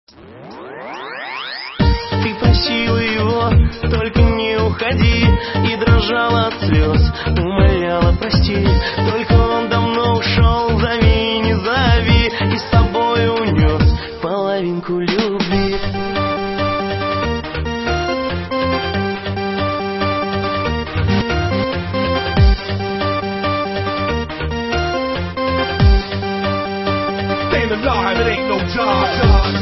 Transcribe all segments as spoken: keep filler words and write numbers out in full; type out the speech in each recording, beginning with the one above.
Ты просила его, только не уходи, и дрожала от слез, умоляла прости. Только он давно ушел, зови, не зови, и с собой унес половинку любви. Staying alive, it ain't no job.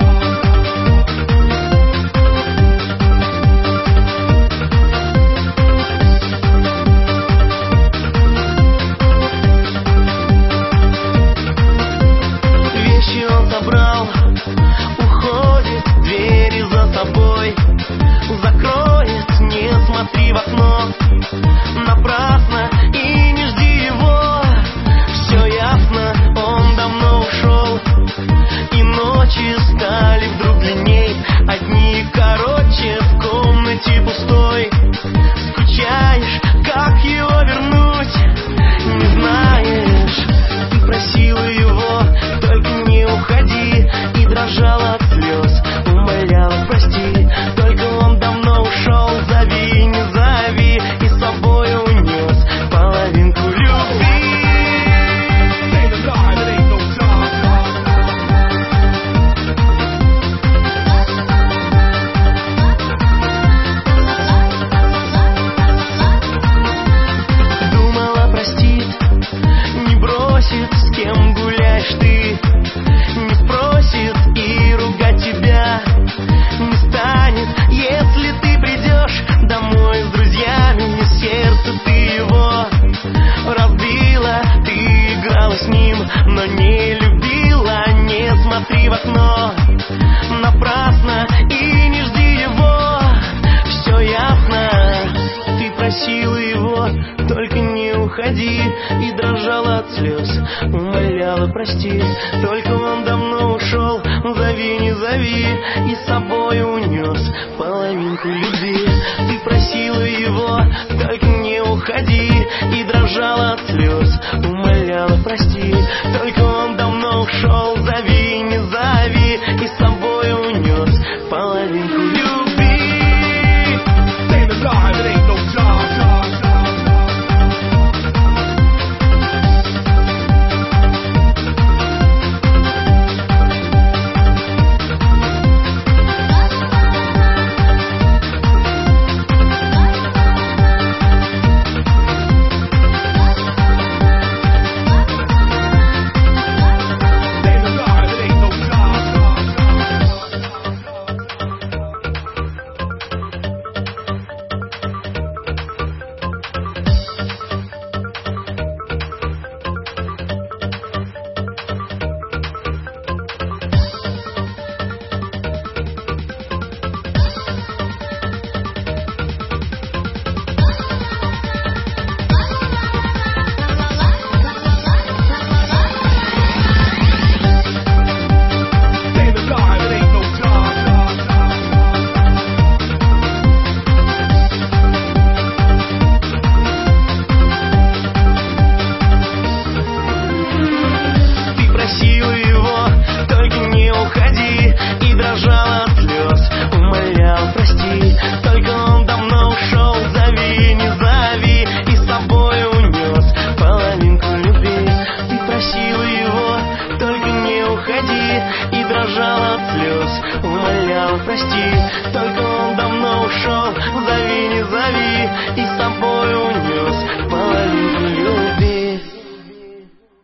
Забрал, уходит, двери за собой закроет, не смотри в окно напрасно и не жди его. Все ясно, он давно ушел, и ночи стали вдруг длинней, одни короче, в комнате пустой. Скучаешь, как его вернуть, не знаешь. Ты просила его, только не уходи, и дрожала от слез, умоляла прости. Только он давно ушел, зови, не зови, и с собой унес половинку любви. Думала, простит, не бросит, с кем гуляешь ты, не спросит и ругать тебя не станет, если ты придешь домой с друзьями. Сердце ты его разбила, ты играла с ним, но не любила. Не смотри в окно напрасно и не жди его. Все ясно, ты просила его, только не уходи, и дрожала от слез, умоляла прости. Только он давно ушел, зови, не зови, и с собой унес половинку любви. Ты просила его, только не уходи, и дрожала от слез, умоляла прости. Только он давно ушел, зови, не зови, и с собой унес половинку любви. И дрожала от слез, умоляла прости. Только он давно ушел, зови, не